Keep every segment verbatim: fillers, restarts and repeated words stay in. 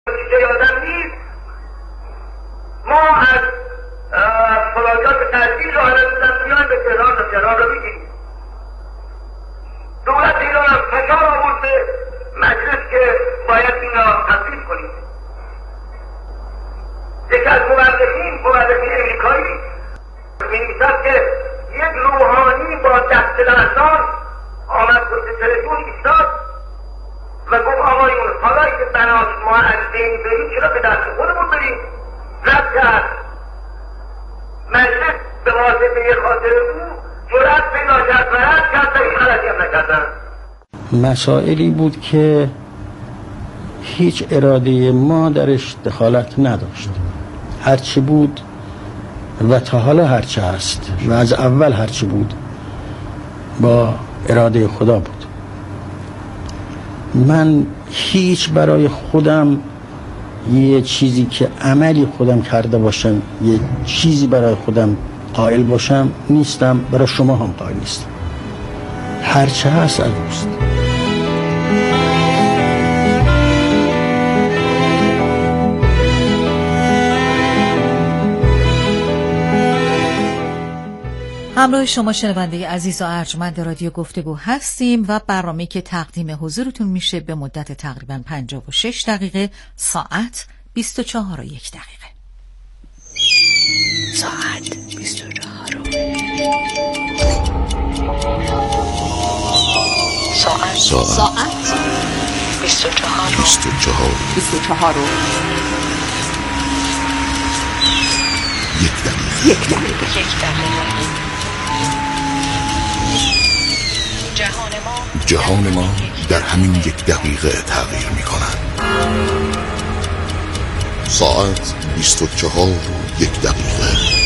چیزای آدم نیست. ما از فراجات تحصیل را هنوزم بیان به تهران و تهران را بگیریم. دولت ایران هم فشار آورد به مجلس که باید این را تصویب کنید. یکی از مورخین مورخین امریکایی می‌نویسد که یک روحانی با دست لرزان آمد پشت تلفن ایستاد و گفت آقایون حالایی که بناست ما از بین بریم چرا به دست خودمون بریم؟ رد کرد. مجلس به واسطه خاطر او جرأت پیدا کرد و رد کرد و این غلطی هم نکردن. مسائلی بود که هیچ اراده ما درش دخالت نداشت. هرچی بود و تا حالا هرچی هست و از اول هرچی بود با اراده خدا بود. من هیچ برای خودم یه چیزی که عملی خودم کرده باشم، یه چیزی برای خودم قائل باشم نیستم، برای شما هم قائل نیستم. هرچی هست از اوست. همراه شما شنونده عزیز و ارجمند رادیو گفتگو هستیم و برنامه‌ای که تقدیم حضورتون میشه به مدت تقریباً پنجاه و شش دقیقه، ساعت بیست و چهار و یک دقیقه. ساعت بیست و چهار و ساعت ساعت بیست و چهار بیست و چهار بیست و چهار و یک دقیقه یک دقیقه یک دقیقه. جهان ما جهان ما در همین یک دقیقه تغییر می کند. ساعت بیست و چهار و یک دقیقه.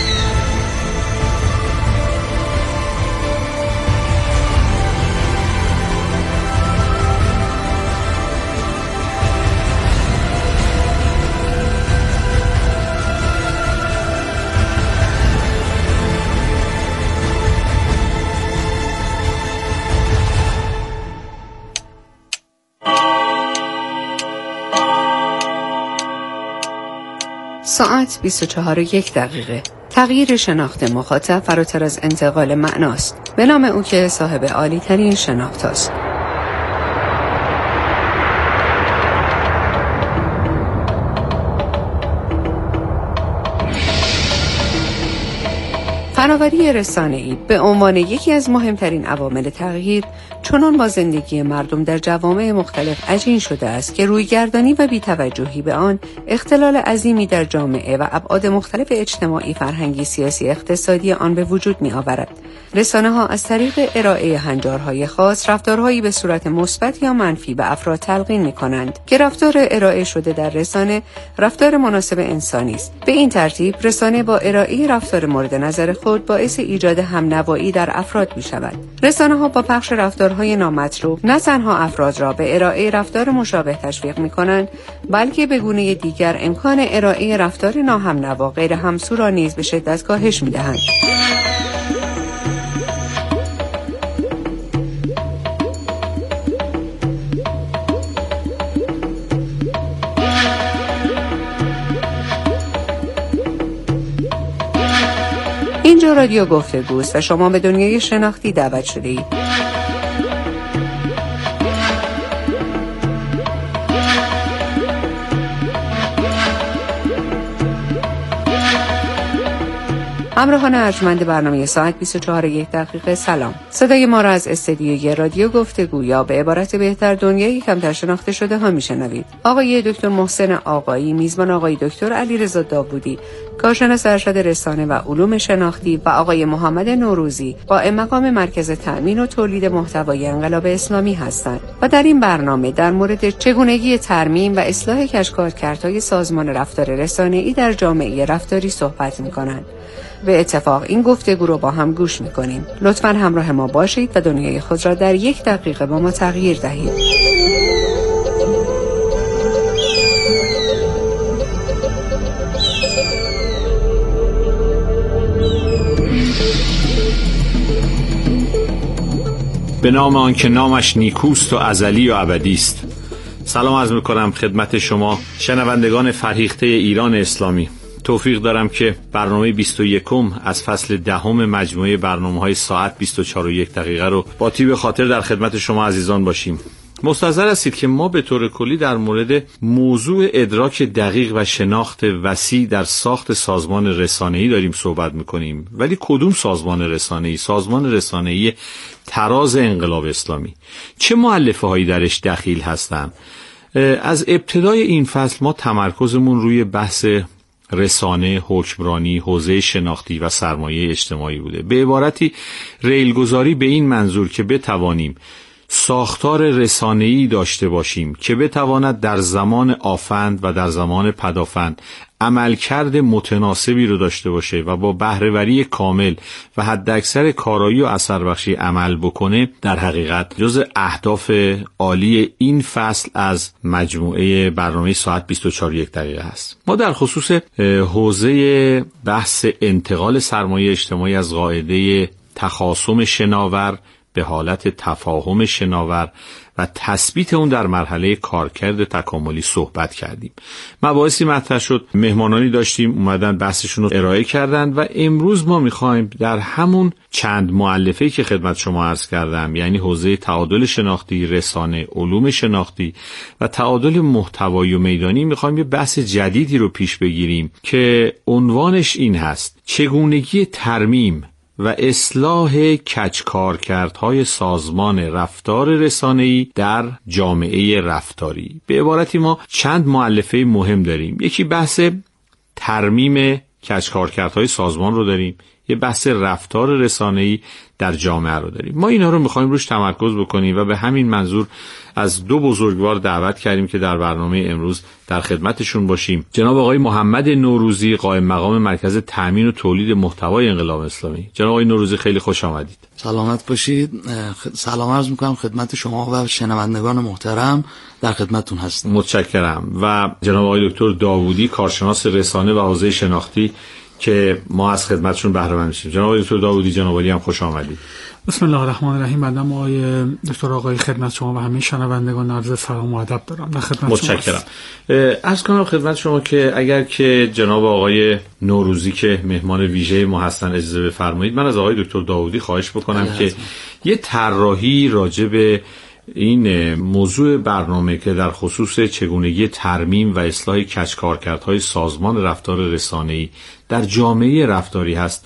ساعت بیست و چهار و یک دقیقه. تغییر شناخت مخاطب فراتر از انتقال معناست. به نام او که صاحب عالی ترین شناخت است. فناوری رسانه‌ای به عنوان یکی از مهمترین عوامل تغییر چنان با زندگی مردم در جوامع مختلف عجین شده است که رویگردانی و بی‌توجهی به آن اختلال عظیمی در جامعه و ابعاد مختلف اجتماعی، فرهنگی، سیاسی، اقتصادی آن به وجود می آورد. رسانه‌ها از طریق ارائه هنجارهای خاص رفتارهایی به صورت مثبت یا منفی به افراد تلقین می‌کنند که رفتار ارائه شده در رسانه رفتار مناسب انسانی است. به این ترتیب رسانه با ارائه رفتار مورد نظر خود باعث ایجاد همنوایی در افراد می‌شود. رسانه‌ها با پخش رفتارهای نامطلوب نه تنها افراد را به ارائه رفتار مشابه تشویق می‌کنند، بلکه به گونه دیگر امکان ارائه رفتار ناهمنوا غیر همسو را نیز به شدت کاهش می‌دهند. اینجا رادیو گفتگوست و شما به دنیای شناختی دعوت شده اید. همراهان ارجمند برنامه ساعت بیست و چهار و یک دقیقه، سلام. صدای ما را از استدیوی رادیو گفتگو یا به عبارت بهتر دنیای کمتر شناخته شده ها میشنوید. آقای دکتر محسن آقایی، میزبان آقای دکتر علیرضا داوودی، کارشناس ارشد رسانه و علوم شناختی و آقای محمد نوروزی، قائم مقام مرکز تأمین و تولید محتوای انقلاب اسلامی هستند و در این برنامه در مورد چگونگی ترمیم و اصلاح کشکارکردهای سازمان رفتار رسانه‌ای در جامعه رفتاری صحبت می‌کنند. به اتفاق این گفتگو رو با هم گوش میکنیم. لطفاً همراه ما باشید و دنیای خود را در یک دقیقه با ما تغییر دهید. به نام آن که نامش نیکوست و ازلی و ابدی است. سلام عرض میکنم خدمت شما شنوندگان فرهیخته ایران اسلامی. توفیق دارم که برنامه بیست و یکم از فصل دهم مجموعه برنامه‌های ساعت بیست و چهار و یک دقیقه رو با طیب خاطر در خدمت شما عزیزان باشیم. مستحضر هستید که ما به طور کلی در مورد موضوع ادراک دقیق و شناخت وسیع در ساخت سازمان رسانه‌ای داریم صحبت می‌کنیم، ولی کدوم سازمان رسانه‌ای؟ سازمان رسانه‌ای تراز انقلاب اسلامی. چه مؤلفه‌هایی درش دخیل هستند؟ از ابتدای این فصل ما تمرکزمون روی بحث رسانه، حکمرانی، حوزه شناختی و سرمایه اجتماعی بوده. به عبارتی ریلگذاری به این منظور که بتوانیم ساختار رسانه‌ای داشته باشیم که بتواند در زمان آفند و در زمان پدافند عملکرد متناسبی رو داشته باشه و با بهره‌وری کامل و حداکثر کارایی و اثربخشی عمل بکنه، در حقیقت جزء اهداف عالی این فصل از مجموعه برنامه ساعت بیست و چهار و یک دقیقه است. ما در خصوص حوزه بحث انتقال سرمایه اجتماعی از قاعده تخاصم شناور به حالت تفاهم شناور و تثبیت اون در مرحله کارکرد تکاملی صحبت کردیم. مباحثی مطرح شد، مهمانانی داشتیم اومدن بحثشون رو ارائه کردن و امروز ما میخوایم در همون چند مؤلفه‌ای که خدمت شما عرض کردم، یعنی حوزه تعادل شناختی، رسانه، علوم شناختی و تعادل محتوایی و میدانی، میخوایم یه بحث جدیدی رو پیش بگیریم که عنوانش این هست: چگونگی ترمیم و اصلاح کجکارکردهای سازمان رفتار رسانه‌ای در جامعه رفتاری. به عبارتی ما چند مؤلفه مهم داریم. یکی بحث ترمیم کجکارکردهای سازمان رو داریم، یه بحث رفتار رسانه‌ای در جامعه رو داریم. ما اینا رو می‌خوایم روش تمرکز بکنیم و به همین منظور از دو بزرگوار دعوت کردیم که در برنامه امروز در خدمتشون باشیم. جناب آقای محمد نوروزی، قائم مقام مرکز تأمین و تولید محتوای انقلاب اسلامی. جناب آقای نوروزی خیلی خوش آمدید. سلامت باشید. سلام عرض می‌کنم خدمت شما و شنوندگان محترم، در خدمتتون هستم. متشکرم. و جناب آقای دکتر داوودی، کارشناس رسانه و حوزه شناختی که ما از خدمتشون بهره مند میشیم. جناب دکتر داوودی، جناب عالی هم خوش آمدید. بسم الله الرحمن الرحیم. بنده آقای دکتر آقای خدمت شما و همه شنوندگان عرض سلام و ادب دارم. در خدمت شما. متشکرم. عرض کنم خدمت شما که اگر که جناب آقای نوروزی که مهمان ویژه ما هستن اجازه بفرمایید، من از آقای دکتر داوودی خواهش بکنم که هستم. یه طراحی راجع به این موضوع برنامه که در خصوص چگونگی ترمیم و اصلاح کجکارکردهای سازمان رفتار رسانه‌ای در جامعه رفتاری هست،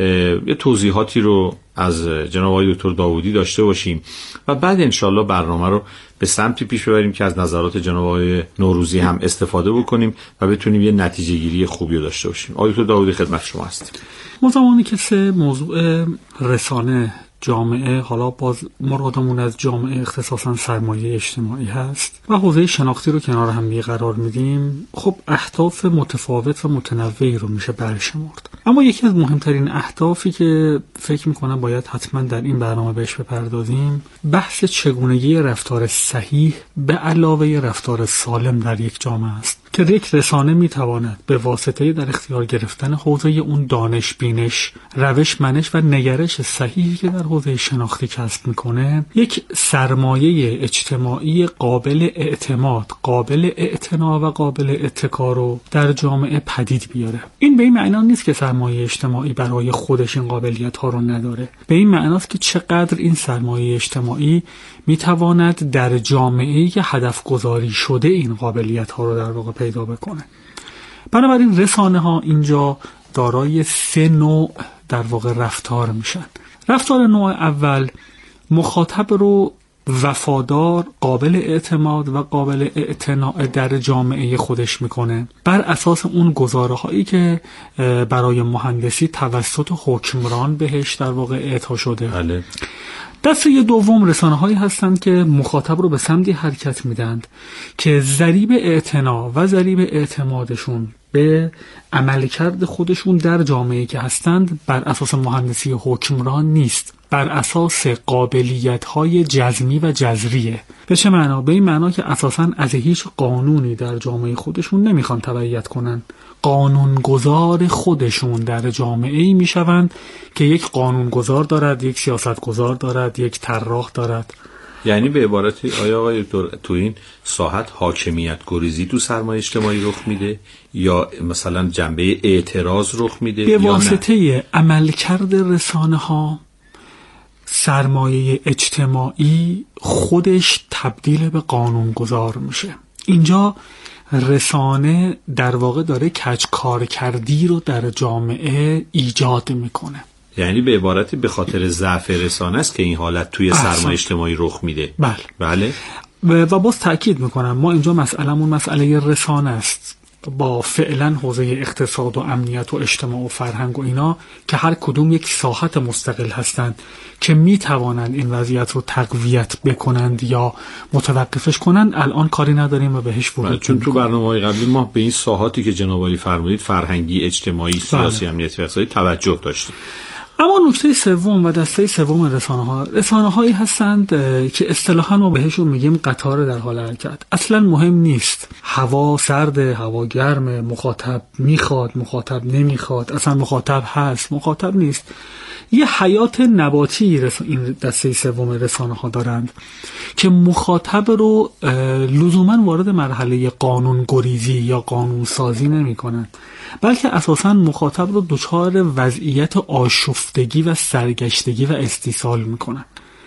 یه توضیحاتی رو از جناب آقای دکتر داوودی داشته باشیم و بعد انشالله برنامه رو به سمتی پیش ببریم که از نظرات جناب آقای نوروزی هم استفاده بکنیم و بتونیم یه نتیجه گیری خوبی رو داشته باشیم. آقای دکتر داوودی خدمت شما هستیم. ما زمانی که سه موضوع رسانه، جامعه، حالا باز مرادمون از جامعه اختصاصا سرمایه اجتماعی هست و حوزه شناختی رو کنار هم دیگه قرار میدیم، خب اهداف متفاوت و متنوعی رو میشه برشمرد. اما یکی از مهمترین اهدافی که فکر میکنم باید حتما در این برنامه بهش بپردازیم، بحث چگونگی رفتار صحیح به علاوه رفتار سالم در یک جامعه است که یک رسانه میتواند به واسطه در اختیار گرفتن حوزه اون دانش، بینش، روش، منش و نگرش صحیحی که در حوزه شناختی کسب میکنه، یک سرمایه اجتماعی قابل اعتماد، قابل اعتنا و قابل اتکا رو در جامعه پدید بیاره. این به این معنا نیست که سرمایه اجتماعی برای خودش این قابلیت ها رو نداره. به این معناست که چقدر این سرمایه اجتماعی میتواند در جامعه‌ای که هدف گذاری شده این قابلیت ها رو در واقع پیدا بکنه. بنابراین رسانه ها اینجا دارای سه نوع در واقع رفتار میشن. رفتار نوع اول مخاطب رو وفادار، قابل اعتماد و قابل اعتناع در جامعه خودش میکنه بر اساس اون گزاره هایی که برای مهندسی توسط حکمران بهش در واقع اعطا شده. بله. دسته دوم رسانه هایی هستند که مخاطب رو به سمتی حرکت میدند که ضریب اعتنا و ضریب اعتمادشون به عملکرد خودشون در جامعه که هستند بر اساس مهندسی حکمران نیست، بر اساس قابلیت های جزمی و جذریه. به چه معنا؟ به این معنا که اساساً از هیچ قانونی در جامعه خودشون نمیخوان تبعیت کنن، قانونگذار خودشون در جامعه‌ای میشوند که یک قانونگذار دارد، یک سیاستگذار دارد، یک طراح دارد یعنی به عبارتی آیا آقای دکتر تو این ساحت حاکمیت گریزی تو سرمایه اجتماعی رخ میده یا مثلا جنبه اعتراض رخ میده؟ به واسطه عملکرد رسانه ها سرمایه اجتماعی خودش تبدیل به قانونگذار میشه. اینجا رسانه در واقع داره کج کارکردی رو در جامعه ایجاد میکنه. یعنی به عبارتی به خاطر ضعف رسانه است که این حالت توی سرمایه اجتماعی رخ میده. بله بله. و باز تأکید میکنم ما اینجا مسئلهمون مسئله رسانه است، با فعلا حوزه اقتصاد و امنیت و اجتماع و فرهنگ و اینا که هر کدوم یک ساحت مستقل هستند که میتوانند این وضعیت رو تقویت بکنند یا متوقفش کنند، الان کاری نداریم و بهش ورود. چون تو برنامه‌های قبلی ما به این ساحاتی که جناب عالی فرمودید، فرهنگی، اجتماعی، سیاسی، امنیتی و اقتصادی توجه داشتیم. اما نکته سوم و دسته سوم رسانه ها رسانه هایی هستند که اصطلاحا ما بهشون میگیم قطار در حال حرکت. اصلا مهم نیست هوا سرد، هوا گرم، مخاطب میخواد، مخاطب نمیخواد، اصلا مخاطب هست، مخاطب نیست. یه حیات نباتی رس... این دسته سوم رسانه ها دارند که مخاطب رو لزوما وارد مرحله قانون گریزی یا قانون سازی نمی کنند، بلکه اساساً مخاطب رو دچار وضعیت آشفتگی و سرگشتگی و استیصال میکنن.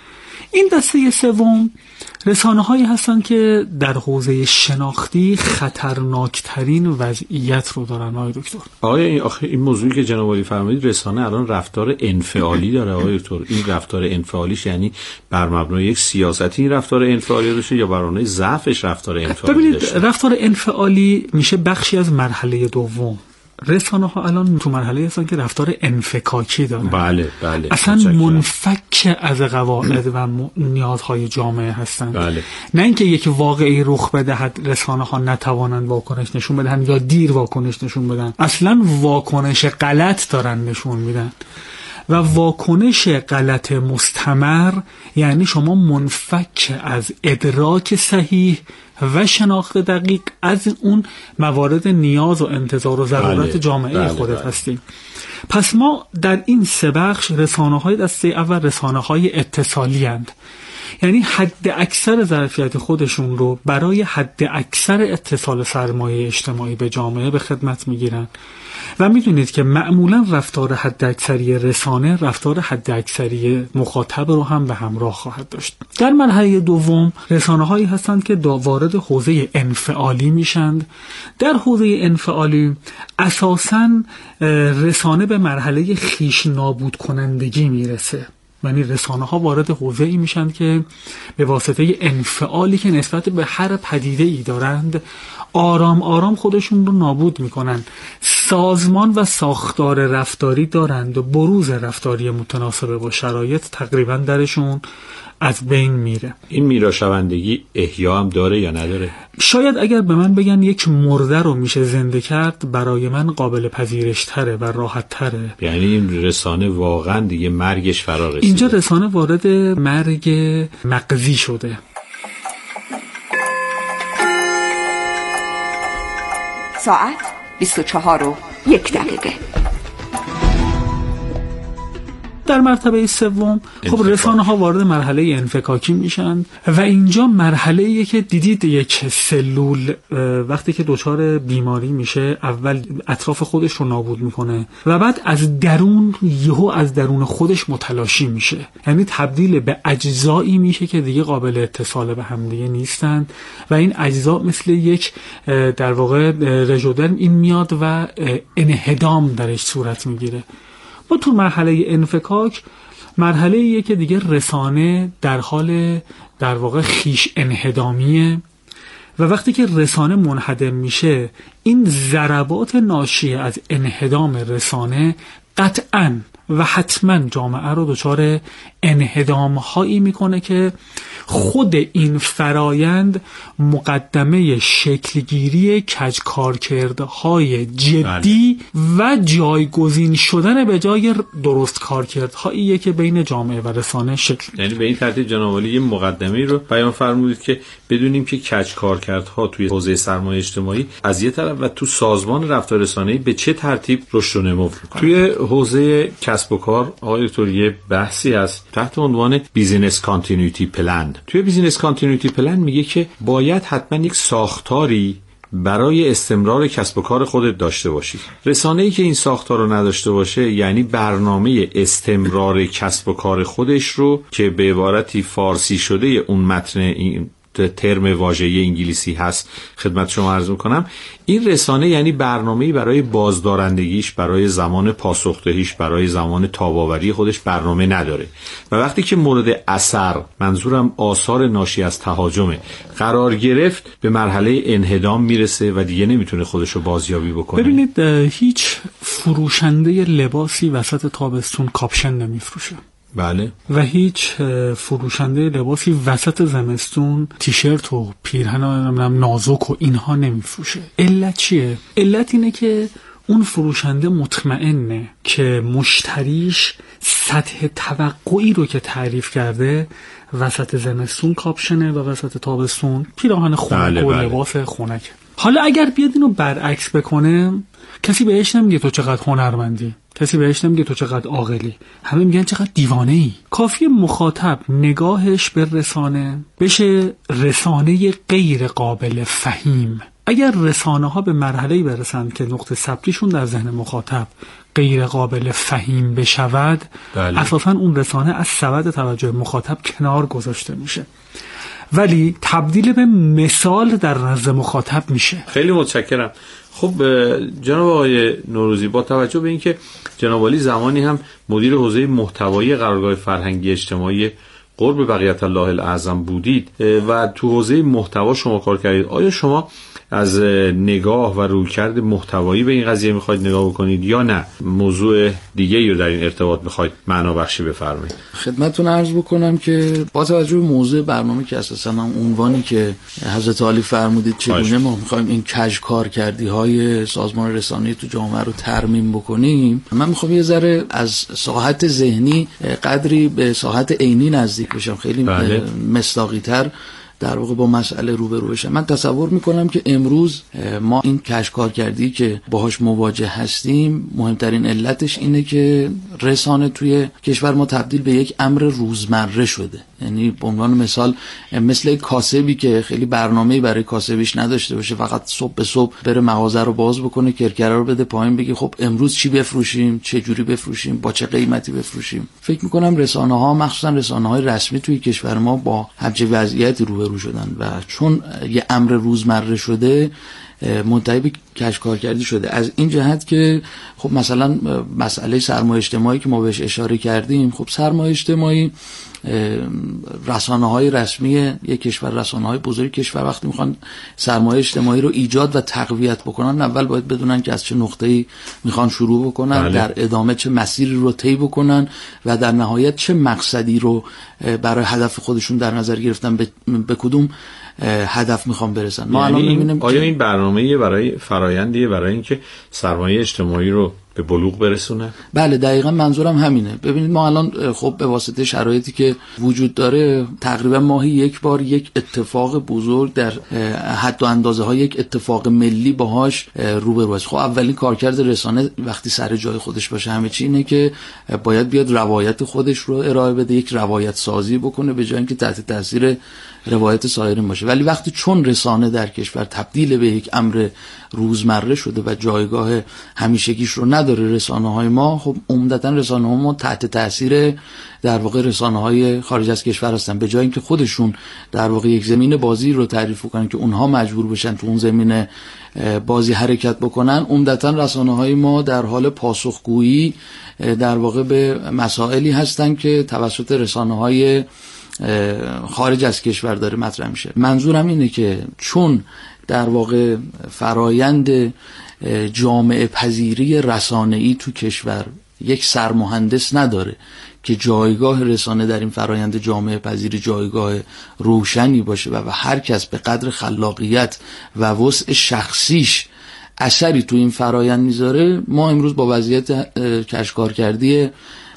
این دسته سوم رسانه هایی هستند که در حوزه شناختی خطرناکترین وضعیت رو دارن. آقای دکتر آقای این آخه این موضوعی که جناب عالی فرمودید، رسانه الان رفتار انفعالی داره. آقای دکتر این رفتار انفعالیش یعنی بر مبنای یک سیاستی این رفتار انفعالی داشته یا بر مبنای ضعفش رفتار انفعالی داشته؟ ببینید رفتار انفعالی میشه بخشی از مرحله دوم. رسانه ها الان تو مرحله هستن که رفتار انفکاکی دارن. بله بله. اصلا منفک از قواعد و نیازهای جامعه هستن. بله. نه اینکه یک واقعی رخ بدهد رسانه ها نتوانند واکنش نشون بدن یا دیر واکنش نشون بدن، اصلا واکنش غلط دارن نشون میدن و واکنش غلط مستمر یعنی شما منفک از ادراک صحیح و شناخت دقیق از اون موارد نیاز و انتظار و ضرورت بله، جامعه بله، خودت بله. هستیم. پس ما در این سه بخش رسانه های دسته اول رسانه های اتصالی اند، یعنی حد اکثر ظرفیت خودشون رو برای حد اکثر اتصال سرمایه اجتماعی به جامعه به خدمت میگیرن و میدونید که معمولا رفتار حد اکثری رسانه رفتار حد اکثری مخاطب رو هم به همراه خواهد داشت. در مرحله دوم رسانه هایی هستند که وارد حوزه انفعالی میشند. در حوزه انفعالی اساساً رسانه به مرحله خیش نابود کنندگی میرسه، یعنی رسانه ها وارد حوزه ای میشن که به واسطه انفعالی که نسبت به هر پدیده ای دارند آرام آرام خودشون رو نابود میکنن. سازمان و ساختار رفتاری دارند و بروز رفتاری متناسب با شرایط تقریبا درشون از بین میره. این میراشوندگی احیا هم داره یا نداره؟ شاید اگر به من بگن یک مرده رو میشه زنده کرد برای من قابل پذیرش تره و راحت تره. یعنی این رسانه واقعا دیگه مرگش فرا رسیده. اینجا رسانه وارد مرگ مغزی شده. ساعت بیست و چهار و یک دقیقه. در مرتبه سوم خب رسانه ها وارد مرحله انفکاکی میشن و اینجا مرحله‌ایه که دیدید یک سلول وقتی که دچار بیماری میشه اول اطراف خودش رو نابود میکنه و بعد از درون یهو از درون خودش متلاشی میشه، یعنی تبدیل به اجزایی میشه که دیگه قابل اتصال به هم دیگه نیستن و این اجزا مثل یک در واقع رژودرم این میاد و انهدام درش صورت میگیره. ما تو مرحله انفکاک مرحله ایه که دیگه رسانه در حال در واقع خیش انهدامیه و وقتی که رسانه منهدم میشه این ضربات ناشی از انهدام رسانه قطعاً و حتما جامعه رو دچار انهدام هایی میکنه که خود این فرایند مقدمه شکلگیری کج کارکردهای جدی و جایگزین شدن به جای درست کارکردهایی که بین جامعه و رسانه شکل. یعنی به این ترتیب جناب عالی یه مقدمه رو بیان فرمودید که بدونیم که کج کارکردها توی حوزه سرمایه اجتماعی از یه طرف و تو سازمان رفتار رسانه‌ای به چه ترتیب رشد و نمو می‌کنه. توی حوزه کسب و کار آقای دکتر یه بحثی هست تحت عنوان بیزینس کانتینیویتی پلن. توی بیزینس کانتینیویتی پلن میگه که باید حتما یک ساختاری برای استمرار کسب و کار خودت داشته باشی. رسانه‌ای که این ساختار رو نداشته باشه یعنی برنامه استمرار کسب و کار خودش رو که به عبارتی فارسی شده اون متن این ترم واژه‌ای انگلیسی هست خدمت شما عرض می‌کنم، این رسانه یعنی برنامه‌ای برای بازدارندگیش، برای زمان پاسخدهیش، برای زمان تاب‌آوری خودش برنامه نداره و وقتی که مورد اثر، منظورم آثار ناشی از تهاجمه، قرار گرفت به مرحله انهدام میرسه و دیگه نمیتونه خودش رو بازیابی بکنه. ببینید هیچ فروشنده لباسی وسط تابستون کاپشن نمیفروشه. بله. و هیچ فروشنده لباسی وسط زمستون تیشرت و پیرهن نازک و اینها نمیفروشه. علت چیه؟ علت اینه که اون فروشنده مطمئنه که مشتریش سطح توقعی رو که تعریف کرده وسط زمستون کاپشنه و وسط تابستون پیراهن خنک بله و بله. لباس خنک. حالا اگر بیاد اینو برعکس بکنه، کسی بهش نمیگه تو چقدر هنرمندی، کسی بهش نمیگه تو چقدر عاقلی، همه میگن چقدر دیوانه‌ای. کافیه مخاطب نگاهش به رسانه بشه رسانه غیر قابل فهیم. اگر رسانه ها به مرحله‌ای برسند که نقطه ثبتیشون در ذهن مخاطب غیر قابل فهیم بشود، بله. اساساً اون رسانه از سبد توجه مخاطب کنار گذاشته میشه، ولی تبدیل به مثال در نزد مخاطب میشه. خیلی متشکرم. خب جناب آقای نوروزی، با توجه به اینکه جناب عالی زمانی هم مدیر حوزه محتوایی قرارگاه فرهنگی اجتماعی قرب بقیت الله الاعظم بودید و تو حوزه محتوا شما کار کردید، آیا شما از نگاه و رویکرد محتوایی به این قضیه میخواید نگاه بکنید یا نه موضوع دیگه رو در این ارتباط میخواید معنا بخشی بفرمایید؟ خدمتتون عرض بکنم که با توجه به موضوع برنامه که اساساً هم عنوانی که حضرت عالی فرمودید چگونه ما میخوایم این کج کارکردی های سازمان رسانه‌ای تو جامعه رو ترمیم بکنیم، من میخوام یه ذره از ساحت ذهنی قدری به ساحت عینی نزدیک بشم، خیلی بله. مصداقی تر در واقع با مسئله روبرو بشم. من تصور میکنم که امروز ما این کشکارکردی که باهاش مواجه هستیم مهمترین علتش اینه که رسانه توی کشور ما تبدیل به یک امر روزمره شده. یعنی به عنوان مثال مثل یک کاسبی که خیلی برنامه‌ای برای کاسبیش نداشته باشه، فقط صبح به صبح بره مغازه رو باز بکنه، کرکره رو بده پایین، بگه خب امروز چی بفروشیم، چه جوری بفروشیم، با چه قیمتی بفروشیم. فکر میکنم رسانه‌ها مخصوصا رسانه‌های رسمی توی کشور ما با همچین وضعیتی روبرو شدن و چون یه امر روزمره شده منتهی به کشکارکردی شده. از این جهت که خب مثلا مسئله سرمایه اجتماعی که ما بهش اشاره کردیم، خب سرمایه اجتماعی رسانه‌های رسمی یک کشور، رسانه‌های بزرگ کشور وقتی میخوان سرمایه اجتماعی رو ایجاد و تقویت بکنن، اول باید بدونن که از چه نقطه‌ای میخوان شروع بکنن، بله. در ادامه چه مسیری رو طی بکنن و در نهایت چه مقصدی رو برای هدف خودشون در نظر گرفتن، به, به کدوم هدف میخوان برسن. ما یعنی الان می‌بینیم آیا که این برنامه‌ای برای فرآیندیه برای اینکه سرمایه اجتماعی رو به بلوغ برسونه؟ بله دقیقاً منظورم همینه. ببینید ما الان خب به واسطه شرایطی که وجود داره تقریبا ماهی یک بار یک اتفاق بزرگ در حد و اندازه های یک اتفاق ملی باهاش روبرو است. خب اولین کارکرد رسانه وقتی سر جای خودش باشه همه چی اینه که باید بیاد روایت خودش رو ارائه بده، یک روایت سازی بکنه به جای اینکه تحت تاثیر روایت سایرین باشه. ولی وقتی چون رسانه در کشور تبدیل به یک امر روزمره شده و جایگاه همیشگیش رو نداره رسانه‌های ما، خب عمدتاً رسانه‌های ما تحت تاثیر در واقع رسانه‌های خارج از کشور هستن. به جای اینکه خودشون در واقع یک زمین بازی رو تعریف کنن که اونها مجبور بشن تو اون زمین بازی حرکت بکنن، عمدتاً رسانه‌های ما در حال پاسخگویی در واقع به مسائلی هستن که توسط رسانه‌های خارج از کشور داره مطرح میشه. منظورم اینه که چون در واقع فرایند جامعه پذیری رسانه‌ای تو کشور یک سرمهندس نداره که جایگاه رسانه در این فرایند جامعه پذیری جایگاه روشنی باشه و هر کس به قدر خلاقیت و وسع شخصیش اثری تو این فرایند میذاره، ما امروز با وضعیت کشکارکردی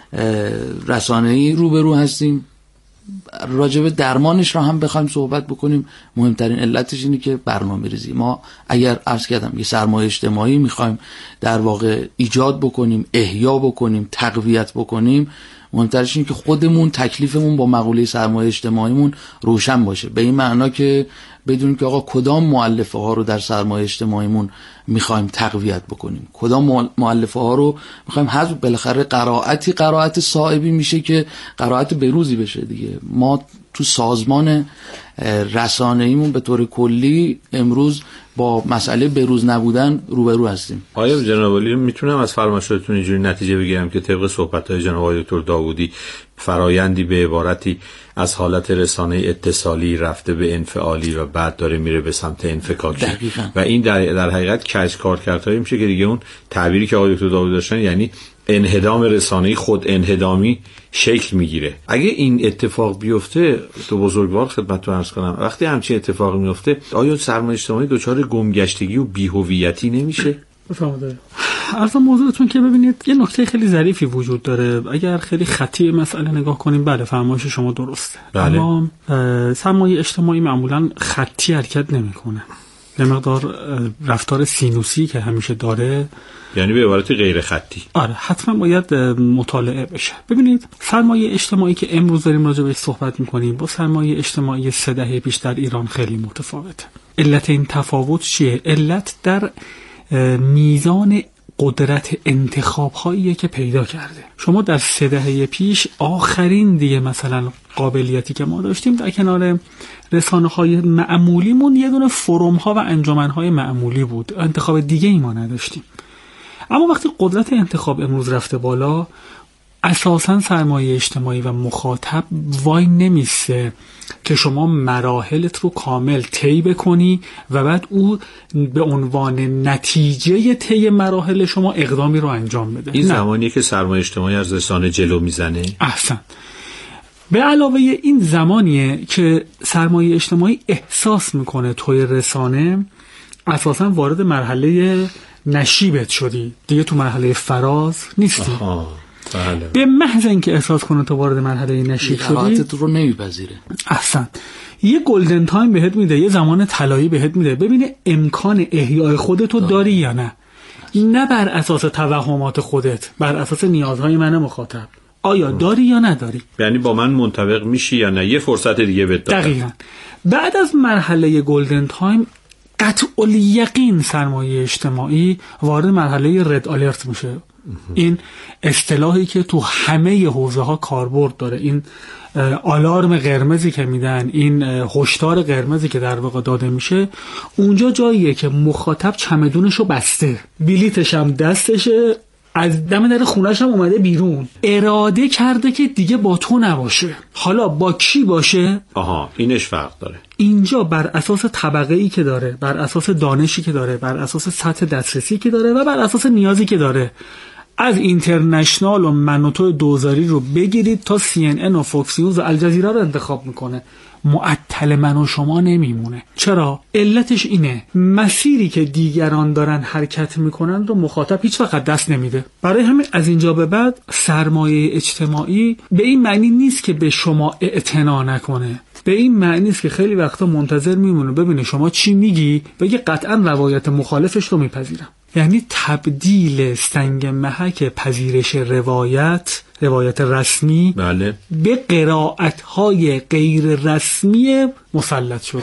رسانه‌ای روبرو هستیم. راجب درمانش را هم بخوایم صحبت بکنیم، مهمترین علتش اینه که برنامه‌ریزی. ما اگر عرض کردم یه سرمایه اجتماعی میخوایم در واقع ایجاد بکنیم، احیا بکنیم، تقویت بکنیم، مهمترش اینه که خودمون تکلیفمون با مقوله سرمایه اجتماعیمون روشن باشه، به این معنا که بدونیم که آقا کدام مؤلفه ها رو در سرمایه اجتماعیمون میخوایم تقویت بکنیم، کدام مؤلفه ها رو میخوایم حذف. بالاخره قرائتی قرائت صائبی میشه که قرائت بروزی بشه دیگه. ما تو سازمان رسانه‌ایمون به طور کلی امروز با مسئله بروز نبودن روبرو هستیم. آیا جناب عالی میتونم از فرمایشاتتون اینجوری نتیجه بگیرم که طبق صحبت‌های جناب آقای دکتر داوودی فرایندی به عبارتی از حالت رسانه اتصالی رفته به انفعالی و بعد داره میره به سمت انفکاکی دقیقاً. و این در, در حقیقت کج کارکردهایی میشه که دیگه اون تعبیری که آقای دکتر داوودی داشتن یعنی انهدام رسانه‌ای خود انهدامی شکل میگیره. اگه این اتفاق بیفته تو بزرگوار خدمتتون عرض کنم وقتی همچین اتفاقی میفته آیا سرمایه اجتماعی دچار گمگشتگی و بی‌هویتی نمیشه؟ بفرمایید. اصلا موضوعتون که ببینید یه نکته خیلی ظریفی وجود داره. اگر خیلی خطی مسئله نگاه کنیم بله فرمایش شما درسته. بله. اما سرمایه اجتماعی معمولا خطی حرکت نمیکنه. یه مقدار رفتار سینوسی که همیشه داره، یعنی به عبارت غیر خطی. آره حتما باید مطالعه بشه. ببینید سرمایه اجتماعی که امروز داریم راجع بهش صحبت میکنیم با سرمایه اجتماعی سه دهه پیش در ایران خیلی متفاوته. علت این تفاوت چیه؟ علت در میزان قدرت انتخاب هایی که پیدا کرده. شما در سه دهه پیش آخرین دیگه مثلا قابلیتی که ما داشتیم در کنار رسانه های معمولیمون یه دونه فروم ها و انجمن های معمولی بود، انتخاب دیگه ای ما نداشتیم. اما وقتی قدرت انتخاب امروز رفته بالا اساساً سرمایه اجتماعی و مخاطب وای نمیسته که شما مراحلت رو کامل طی بکنی و بعد او به عنوان نتیجه طی مراحل شما اقدامی رو انجام بده. این زمانیه که سرمایه اجتماعی از رسانه جلو میزنه. احسن. به علاوه این زمانیه که سرمایه اجتماعی احساس میکنه توی رسانه اساساً وارد مرحله نشیبت شدی، دیگه تو مرحله فراز نیستی. آها. بله. به محض اینکه احساس کنه تو وارد مرحله نشیب شدی تو رو نمیپذیره. احسن. یه گلدن تایم بهت میده، یه زمان طلایی بهت میده ببینه امکان احیای خودتو داری یا نه. نه بر اساس توهمات خودت، بر اساس نیازهای من مخاطب. آیا داری یا نداری؟ یعنی با من منطبق میشی یا نه؟ یه فرصت دیگه بهت دادم. دقیقاً. بعد از مرحله گلدن تایم قطع الیقین سرمایه اجتماعی وارد مرحله رد آلرت میشه. این اصطلاحی که تو همه حوزه ها کاربرد داره، این آلارم قرمزی که میدن، این هشدار قرمزی که در واقع داده میشه، اونجا جاییه که مخاطب چمدونشو بسته، بلیتش هم دستشه، از دم در خونه‌ش هم اومده بیرون، اراده کرده که دیگه با تو نباشه. حالا با کی باشه؟ آها، اینش فرق داره. اینجا بر اساس طبقه ای که داره، بر اساس دانشی که داره، بر اساس سطح دسترسی که داره و بر اساس نیازی که داره، از اینترنشنال و من و تو دوزاری رو بگیرید تا سی ان ان و فوکس نیوز و الجزیره رو انتخاب میکنه. معطل من و شما نمیمونه. چرا؟ علتش اینه مسیری که دیگران دارن حرکت میکنن رو مخاطب هیچ وقت دست نمیده. برای همین از اینجا به بعد سرمایه اجتماعی به این معنی نیست که به شما اعتنا نکنه، به این معنی است که خیلی وقتا منتظر میمونه ببینه شما چی میگی، بگه قطعا روایت مخالفش رو میپذیرم. یعنی تبدیل سنگ محک پذیرش روایت، روایت رسمی، بله، به قرائت‌های غیر رسمی مسلط شده.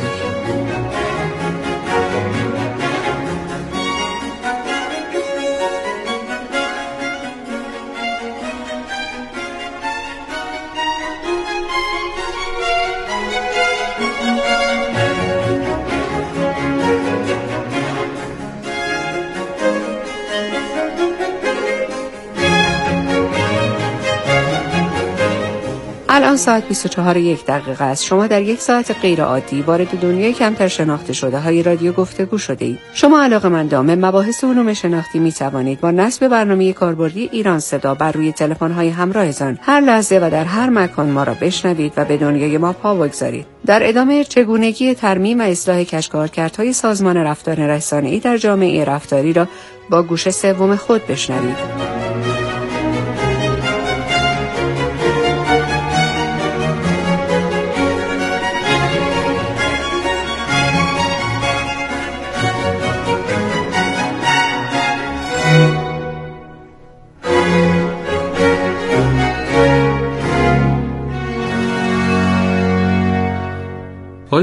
الان ساعت بیست و چهار و یک دقیقه است. شما در یک ساعت غیر عادی وارد دنیای کمتر شناخته شده های رادیو گفتگو شده اید. شما علاقه‌مندان به مباحث علوم شناختی می توانید با نصب برنامه کاربردی ایران صدا بر روی تلفن های همراهتان هر لحظه و در هر مکان ما را بشنوید و به دنیای ما پا بگذارید. در ادامه چگونگی ترمیم و اصلاح کشکارکردهای سازمان رفتار رسانه‌ای در جامعه رفتاری را با گوش سوم خود بشنوید.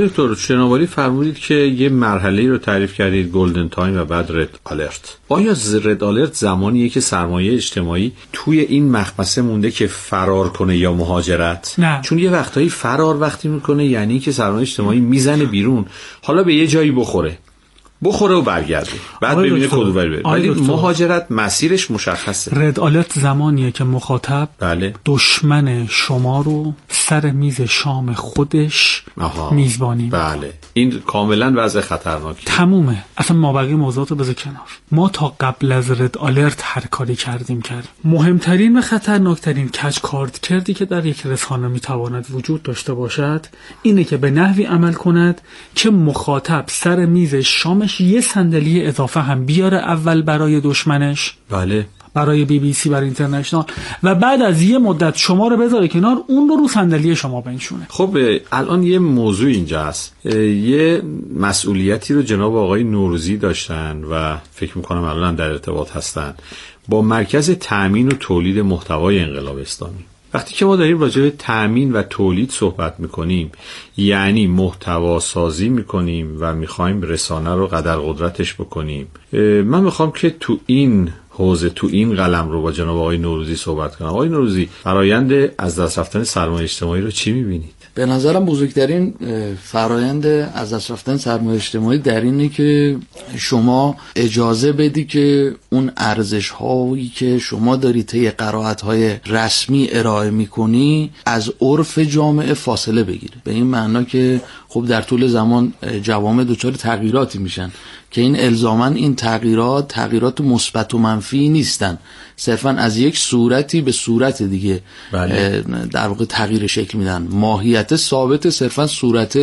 آقای دکتر شنواری فرمودید که یه مرحله‌ای رو تعریف کردید، گلدن تایم و بعد رد آلرت. آیا رد آلرت زمانیه که سرمایه اجتماعی توی این مخمسه مونده که فرار کنه یا مهاجرت؟ نه. چون یه وقتایی فرار وقتی میکنه یعنی که سرمایه اجتماعی میزنه بیرون، حالا به یه جایی بخوره بخوره و برگرده، بعد ببینه کدوم بره. ولی مهاجرت مسیرش مشخصه. رد آلرت زمانیه که مخاطب بله. دشمن شما رو سر میز شام خودش آها. میزبانی. بله، این کاملا وضع خطرناکی. تمومه. اصلا ما بقیه موضوعات رو بذار کنار. ما تا قبل از رد آلرت هر کاری کردیم کرد. مهمترین و خطرناکترین کج کارد کردی که در یک رسانه میتواند وجود داشته باشد اینه که به نحوی عمل کند که مخاطب سر میز شامش یه صندلی اضافه هم بیاره اول برای دشمنش، بله، برای بی بی سی، برای اینترنشنال، و بعد از یه مدت شما رو بذاره کنار، اون رو رو صندلی شما بنشونه. خب الان یه موضوع اینجا هست. یه مسئولیتی رو جناب آقای نوروزی داشتن و فکر میکنم الان در ارتباط هستن با مرکز تأمین و تولید محتوای انقلاب اسلامی. وقتی که ما داریم راجع به تأمین و تولید صحبت میکنیم یعنی محتوا سازی میکنیم و میخوایم رسانه رو قدر قدرتش بکنیم. من میخوام که تو این حوزه، تو این قلم رو با جناب آقای نوروزی صحبت کنم. آقای نوروزی، فرایند از دست رفتن سرمایه اجتماعی رو چی میبینید؟ به نظرم بزرگترین فرایند از دست رفتن سرمایه اجتماعی در اینه که شما اجازه بدی که اون ارزش هایی که شما داری طی قرائت های رسمی ارائه میکنی از عرف جامعه فاصله بگیره. به این معنا که خب در طول زمان جوامع دچار تغییراتی میشن که این الزاماً این تغییرات تغییرات مثبت و منفی نیستن، صرفاً از یک صورتی به صورت دیگه بله. در واقع تغییر شکل میدن. ماهیت ثابت، صرفاً صورت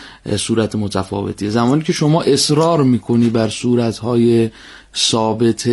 صورت متفاوتی. زمانی که شما اصرار میکنی بر صورتهای ثابت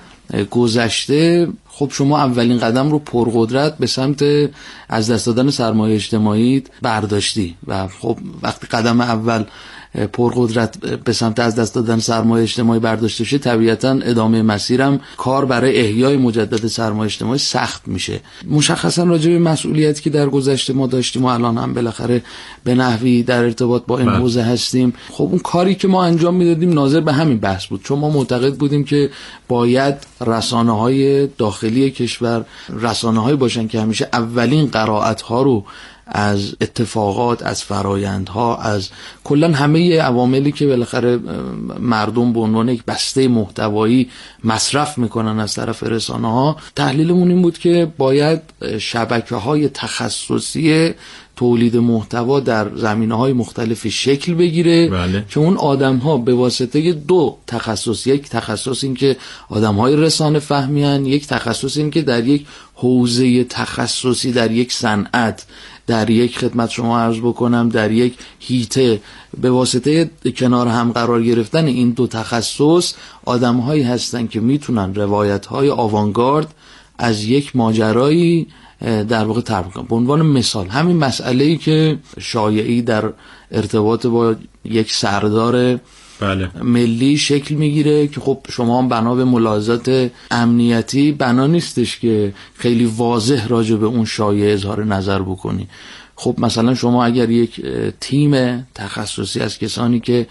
گذشته، خب شما اولین قدم رو پرقدرت به سمت از دست دادن سرمایه اجتماعی برداشتی و خب وقتی قدم اول پرقدرت به سمت از دست دادن سرمایه اجتماعی برداشته شه، طبیعتاً ادامه مسیرم کار برای احیای مجدد سرمایه اجتماعی سخت میشه. مشخصاً راجع به مسئولیتی که در گذشته ما داشتیم و الان هم بالاخره به نحوی در ارتباط با این حوزه هستیم، خب اون کاری که ما انجام میدادیم ناظر به همین بحث بود، چون ما معتقد بودیم که باید رسانه‌های داخلی کشور رسانه‌هایی باشن که همیشه اولین قرائت‌ها رو از اتفاقات، از فرایندها، از کلن همه عواملی که بالاخره مردم به عنوان یک بسته محتوایی مصرف میکنن از طرف رسانه‌ها، تحلیلمون این بود که باید شبکه‌های تخصصی تولید محتوا در زمینه‌های مختلفی شکل بگیره بله. که اون آدم‌ها به واسطه دو تخصص، یک تخصص این که آدم‌های رسانه فهمیان، یک تخصص این که در یک حوزه تخصصی، در یک صنعت، در یک خدمت شما عرض بکنم در یک هیته به واسطه کنار هم قرار گرفتن این دو تخصص آدم‌هایی هستن که میتونن روایت‌های آوانگارد از یک ماجرایی در واقع طرح کنن. به عنوان مثال همین مسئله‌ای که شایعی در ارتباط با یک سردار بله. ملی شکل میگیره که خب شما هم بنا به ملاحظات امنیتی بنا نیستش که خیلی واضح راجع به اون شایعه اظهار نظر بکنی. خب مثلا شما اگر یک تیم تخصصی از کسانی که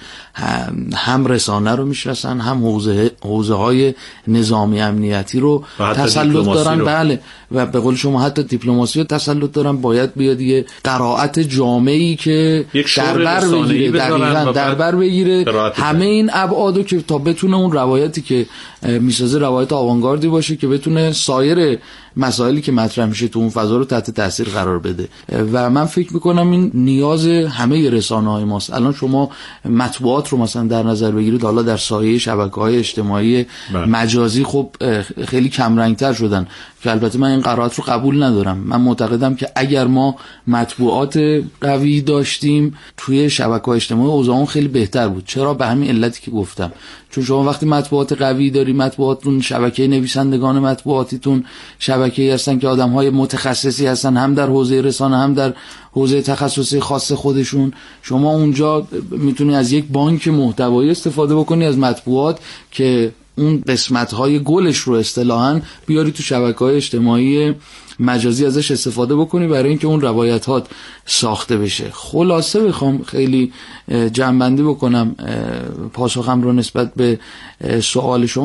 هم رسانه رو میشناسن هم حوزه حوزه های نظامی امنیتی رو تسلط دارن رو. بله و به قول شما حتی دیپلماسی رو تسلط دارن، باید بیاد یه قرائت جامعی که در بر بگیره دقیقاً در بر بگیره همه این ابعادو که تا بتونه اون روایتی که میسازه روایت آوانگاردی باشه که بتونه سایر مسائلی که مطرح میشه تو اون فضا رو تحت تاثیر قرار بده. و من فکر میکنم این نیاز همه رسانه‌های ماست. الان شما مطبوعات رو مثلا در نظر بگیرید، حالا در سایه شبکه‌های اجتماعی بله. مجازی خب خیلی کم رنگ‌تر شدن که البته من این قرائت رو قبول ندارم. من معتقدم که اگر ما مطبوعات قوی داشتیم توی شبکه‌های اجتماعی اوضاع خیلی بهتر بود. چرا؟ به همین علتی که گفتم، چون شما وقتی مطبوعات قوی داری، مطبوعاتتون شبکه نویسندگان مطبوعاتیتون شبکه‌ای هستن که آدم‌های متخصصی هستن هم در حوزه رسانه هم در حوزه تخصصی خاص خودشون، شما اونجا میتونی از یک بانک محتوایی استفاده بکنی از مطبوعات که اون قسمت‌های گلش رو اصطلاحاً بیاری تو شبکه‌های اجتماعی مجازی ازش استفاده بکنی برای اینکه اون روایت‌ها ساخته بشه. خلاصه بخوام خیلی جمع‌بندی بکنم پاسخم رو نسبت به سوال شما،